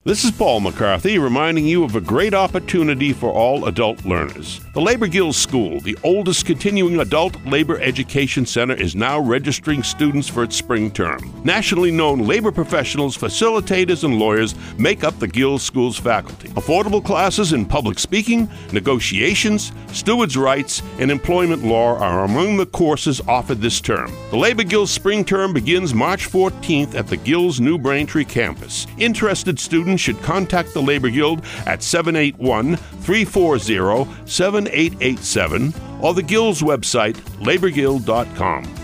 This is Paul McCarthy reminding you of a great opportunity for all adult learners. The Labor Guild School, the oldest continuing adult labor education center, is now registering students for its spring term. Nationally known labor professionals, facilitators, and lawyers make up the Guild School's faculty. Affordable classes in public speaking, negotiations, stewards' rights, and employment law are among the courses offered this term. The Labor Guild's spring term begins March 14th at the Guild's New Braintree campus. Interested students should contact the Labor Guild at 781-340-7887 or the Guild's website, laborguild.com.